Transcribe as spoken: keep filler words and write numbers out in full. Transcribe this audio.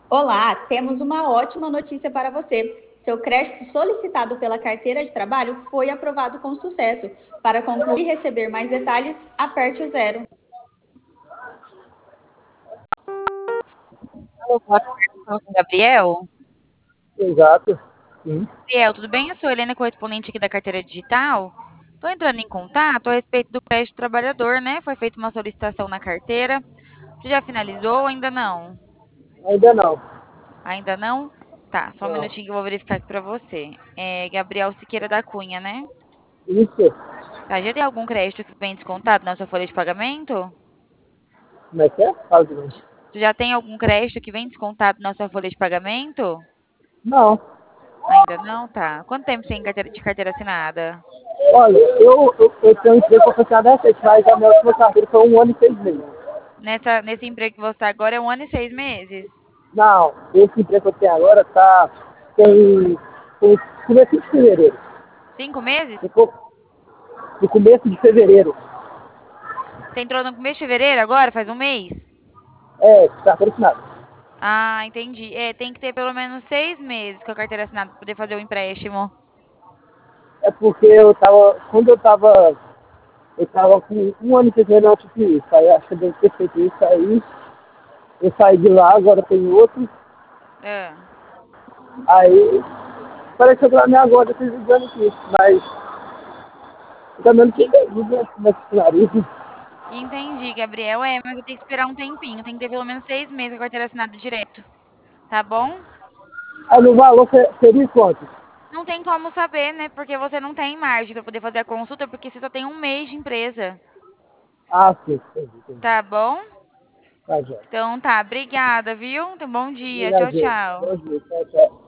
Olá, temos uma ótima notícia para você. Seu crédito solicitado pela carteira de trabalho foi aprovado com sucesso. Para concluir e receber mais detalhes, aperte o zero. Alô, boa tarde, falo com o Gabriel. Exato, sim. Gabriel, tudo bem? Eu sou a Helena, correspondente aqui da carteira digital. Estou entrando em contato a respeito do crédito trabalhador, né? Foi feita uma solicitação na carteira. Você já finalizou ou ainda não? Ainda não. Ainda não? Tá, só um Não. minutinho que eu vou verificar aqui para você. É Gabriel Siqueira da Cunha, né? Isso. Tá, já tem algum crédito que vem descontado na sua folha de pagamento? Como é que é? Fala de novo. Você já tem algum crédito que vem descontado na sua folha de pagamento? Não. Ainda não? Tá. Quanto tempo você tem carteira- de carteira assinada? Olha, eu, eu, eu tenho um emprego profissional recente, mas a minha última carteira foi um ano e seis meses. Nessa, nesse emprego que você está agora é um ano e seis meses? Não, esse emprego que eu tenho agora tá. Tem. Tem começo de fevereiro. Cinco meses? No co- no começo de fevereiro. Você entrou no começo de fevereiro agora, faz um mês? É, carteira assinada. Ah, entendi. É, tem que ter pelo menos seis meses com a carteira assinada para poder fazer o empréstimo. É porque eu tava. Quando eu tava. Eu tava com um ano e seis meses antes disso. Aí acho que eu devo ter feito isso aí. Eu saí de lá, agora tem outro. Ah, Aí parece que eu tô na minha agora esses exames aqui, mas eu também não tinha en- entendido, né, como é que finaliza. entendi, Gabriel. É, mas eu tenho que esperar um tempinho. Tem que ter pelo menos seis meses com a carteira assinada direto. Tá bom? Aí no valor se- seria quanto? Não tem como saber, né? Porque você não tem margem para poder fazer a consulta, porque você só tem um mês de empresa. Ah, sim, entendi, entendi. Tá bom? Tá, já. Então tá, obrigada, viu? Então, bom dia. Tchau, Obrigado, tchau. bom dia, tchau, tchau.